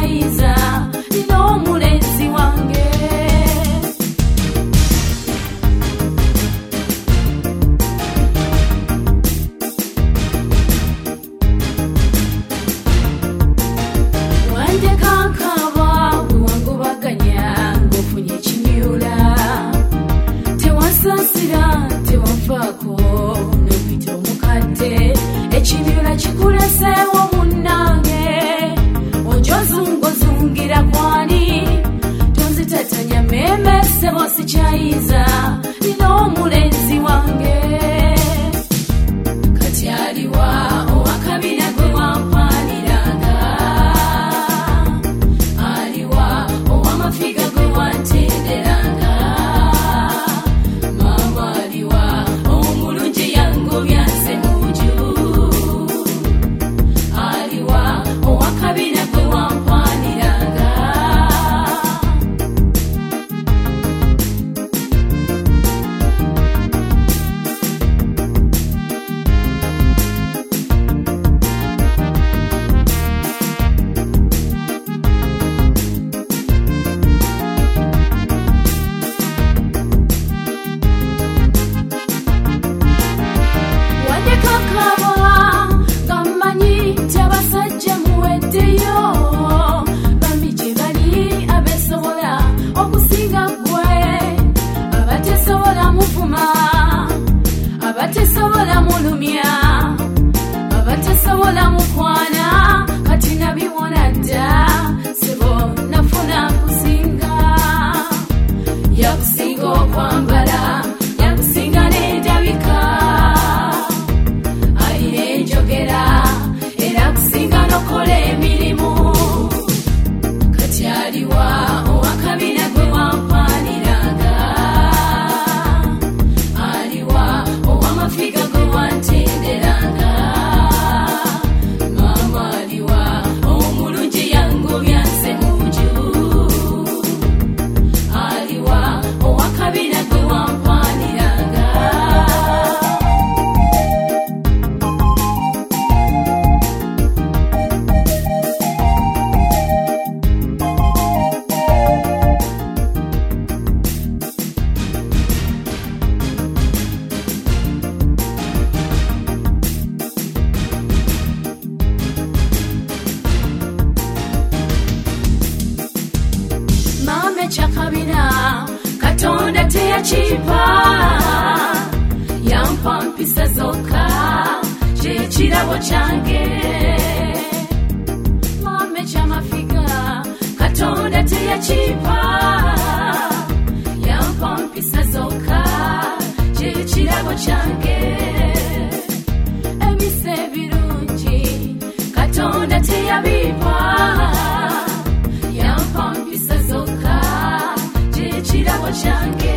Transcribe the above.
sikyayiza nina omulenzi wange. Ekibira kikuleseewo munnange ojozungozungira kwani tonzitatanya meme sebo sikyayiza nina omulenzi wange. Kati aliwa owakabina gwe wampaniranga, aliwa owamafiga gwe wantenderanga, mama aliwa omulungi yangobyanse muju, owakabina gwe wampaniranga. Wandekakaba gamanyi tyabasajja muweddeyo, bambi gye bali abeesobola okusinga ggwe, abatesobola muvuma, abatesobola mulumya, abatesobola mukwana, kati nabiwona dda sebo nafuna kusinga. Yakusinga okwambala, yakusinga n'endabika, ayina enjogera era kusinga nokola emirimu. Kati aliwa owakabina gwe wampaniranga, aliwa owamafiga gwe wantenderanga, mama aliwa omulungi yangobyanse muju, aliwa owakabina gwe wampaniranga. Mame kyakabina Katonda teyakipa, yampa mpisa zokka kyekirabo kyange. Mame kyamafiga Katonda teyakipa, yampa mpisa zokka kyekirabo kyange. Ebisa ebirungi Katonda teyabipa, yampa mpisa zokka kyekirabo kyange.